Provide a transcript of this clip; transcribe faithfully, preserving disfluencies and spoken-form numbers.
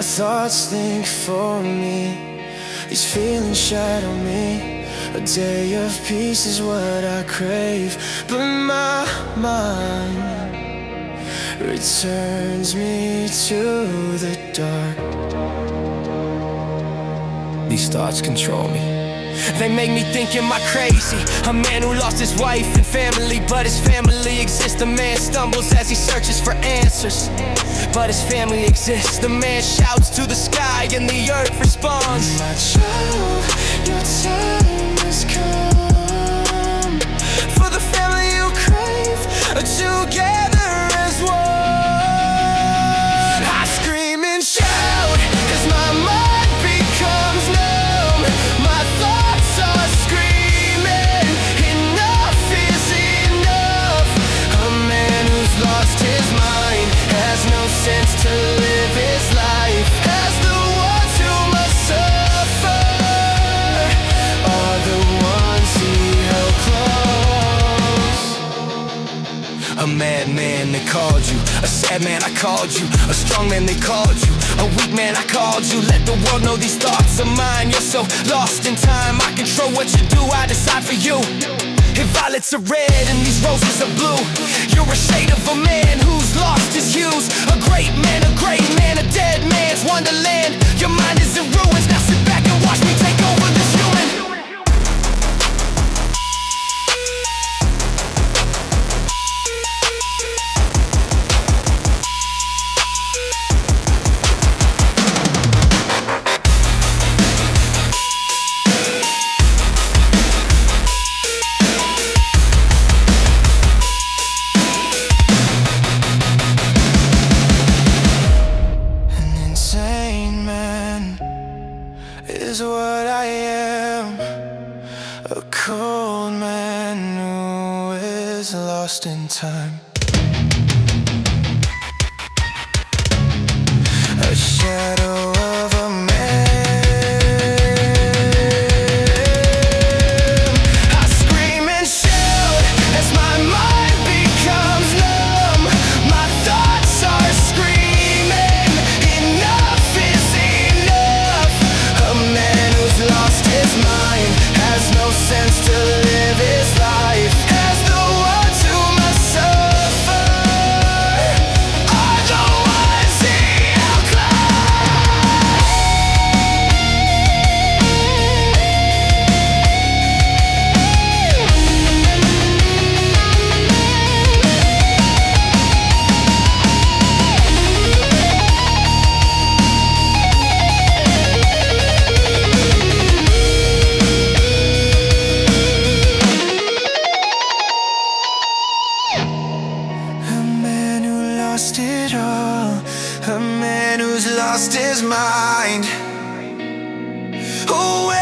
My thoughts think for me, these feelings shadow me. A day of peace is what I crave, but my mind returns me to the dark. These thoughts control me. They make me think, am I crazy? A man who lost his wife and family, but his family exists. A man stumbles as he searches for answers, but his family exists. The man shouts to the sky and the earth responds. My child, your time has come. For the family you crave, together as one. I scream and shout as my mind becomes numb. My thoughts are screaming, enough is enough. A man who's lost his mind has no sense to live his life. As the ones who must suffer are the ones he held close. A madman, they called you. A sad man, I called you. A strong man, they called you. A weak man, I called you. Let the world know these thoughts are mine. You're so lost in time, I control what you do, I decide for you. If violets are red and these roses are blue, you're a shade of a man who's lost his hues. A great man, a great man, a dead man's wonderland. Your mind is in ruins, now sit back and watch me take over this human. Is what I am, a cold man who is lost in time. A shadow of a man. I scream and shout as my mind becomes numb. My thoughts are screaming, enough is enough. A man who's lost his mind has no sense to live his life. As the ones who must suffer are the ones he held lost it all, a man who's lost his mind. Oh,